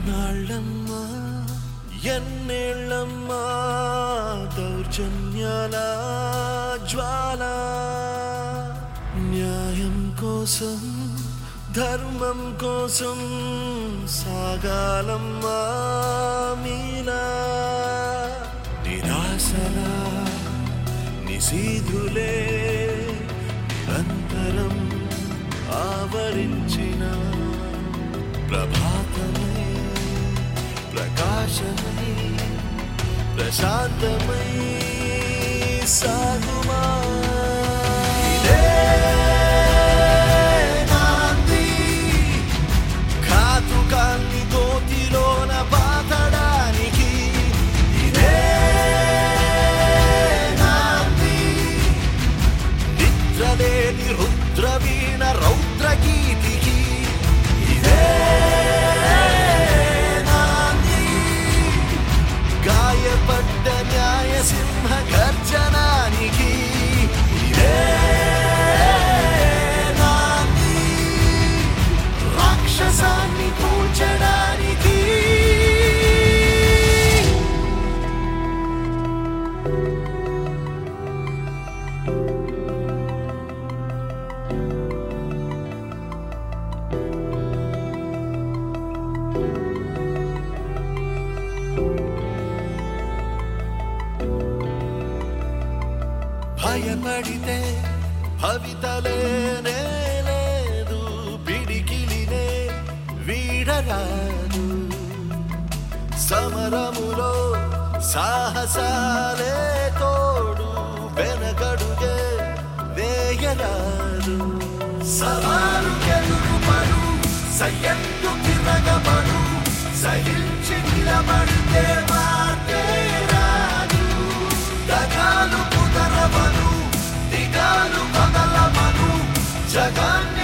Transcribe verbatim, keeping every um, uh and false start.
ఎన్నాళ్ళమ్మా ఎన్నేళ్ళమ్మా దౌర్జన్యాల జ్వాల న్యాయం కోసం ధర్మం కోసం సాగాలమ్మా మీలా నిరాశల నిశీధులే నిరంతరం ఆవరించిన ప్రభాతమై ప్రకాశమై ప్రశాంతమై సాగుమా నాంది ఘాతుకాన్ని గోతిలోన పాతడానికి ఇదే నాంది నిద్రలేని రుద్రవీణ రౌద్ర గీతికి ఇదే గాయపడ్డ న్యాయ సింహ గర్జనానికి ఇదే నాంది రాక్షసాన్ని కూల్చడానికి భయపడితే భవితలేనే లేదు పిడికిలినే వీడరాదు సమరములో సాహసాలే తోడు వెనకడుగే వేయరాదు సవాలు ఎదురుపడు సయ్యత్తు తిరగబడు సహించి నిలబడితే మాటే రాదు దగాలు కుదరవను దిగాలు కదలవను జగన్